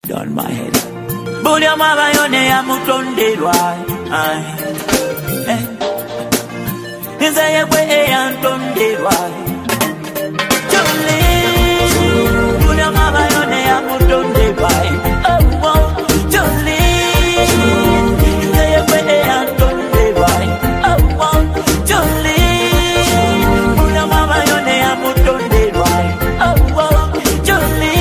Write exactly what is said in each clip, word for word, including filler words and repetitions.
down my head. Bulya mabayone ya mutonderwa. Eh. Nze yebwe eyantonderwa. Jolly. Bulya mabayone ya mutonderwa. Oh, oh, Jolly. Nze yebwe eyantonderwa. Oh, oh, Jolly. Bulya mabayone ya mutonderwa. Oh, oh, Jolly.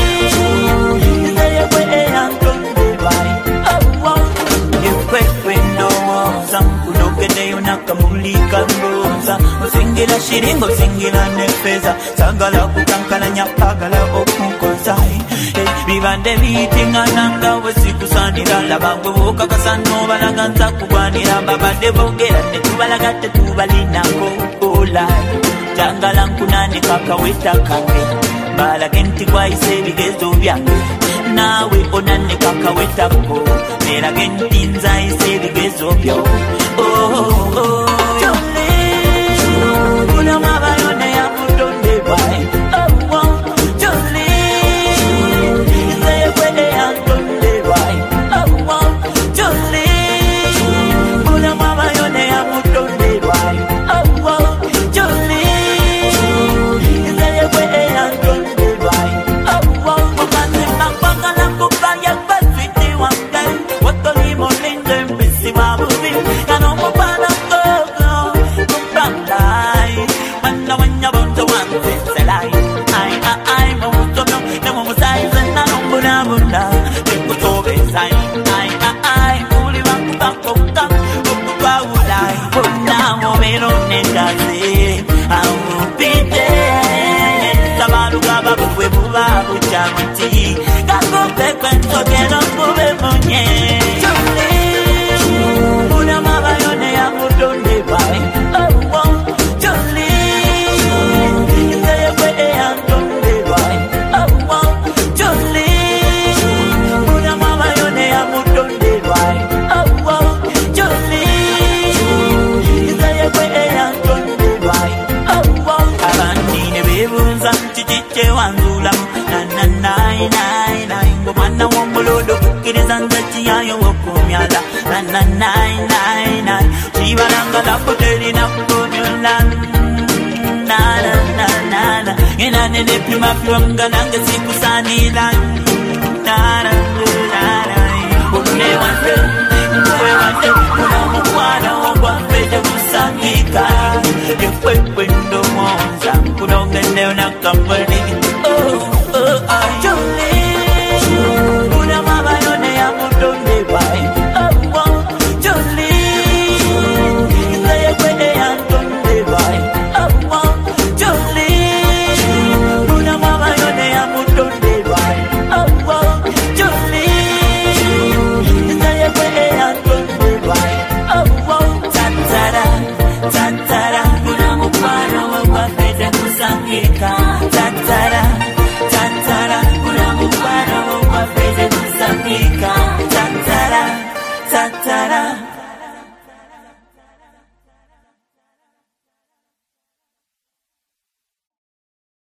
Nze yebwe eyantonderwa. Oh, oh. Yekwe no zamkunogede yonakamulika mboza. Singila shiringo singila nefeza. Sagala kutankala nyapagala okukoza. Bibande bitinga nanga wesikusanira. Labangwe woka kasano balaganza kubwanira. Babande bogera netubalaga tetubalina kola. Jangala nkunani kakaweta kange. Balagenti kwaise bigezo byange. Nawe onane kakaweta ko. Nera genti nzaise bigezo byo. Oh oh oh. Jolly. Kuna mabayone ya mutonde bai. Oh oh. Jolly. Nzeye kwede ya mutonde bai. Oh oh. Jolly. Kuna mabayone ya mutonde bai. Oh oh. Jolly. Nzeye kwede ya mutonde bai. Oh oh. Mukande makpanga la kupaya kwa switi wanga. Wato limo linde mpisi wabubi. Kano mupana kogo. Kumpandai. Wanda wanya bonzo wanze selai. Ai ai ai mawuto no. Nemo musaize na nombuna bunda. Nemo tobe sai. Ai ai ai. Uli wangu bako kam. Kuku kwa ulai. Bunda momero nengaze. Aupite. Sabalu kaba buwe buwa buchamuti. Kako pekwe ntokeno buwe monye. Jolly. Una mabayone ya mutonde bai. Oh oh. Jolly. Nzeye kwede ya mutonde bai. Oh oh. Jolly. Una mabayone ya mutonde bai. Oh oh. Jolly. Nzeye kwede ya mutonde bai. Oh oh. Abandine bebunza chichiche wanzula. Na na nai nai nai. Ngomana womolodo kukiriza nzachi yayo wokumyala. Na na nai nai nai. Chibalanga la poteri na kunyula. Na na na na na. Ina nene pima piwanga nanga siku sanila. Na na na na. Une wande, une wande. Una mwana wangwa fede kusangika. Yekwe kwendo monza. Kunongene unakambani. Oh oh oh. Jolly. Una mabayone ya mutonde bai. Oh oh. Jolly. Nzeye kwede ya mutonde bai. Oh oh. Jolly. Una mabayone ya mutonde bai. Oh oh. Jolly. Nzeye kwede ya mutonde bai. Oh oh. Tantara, tantara. Kuna mupana wa wafede kusangika.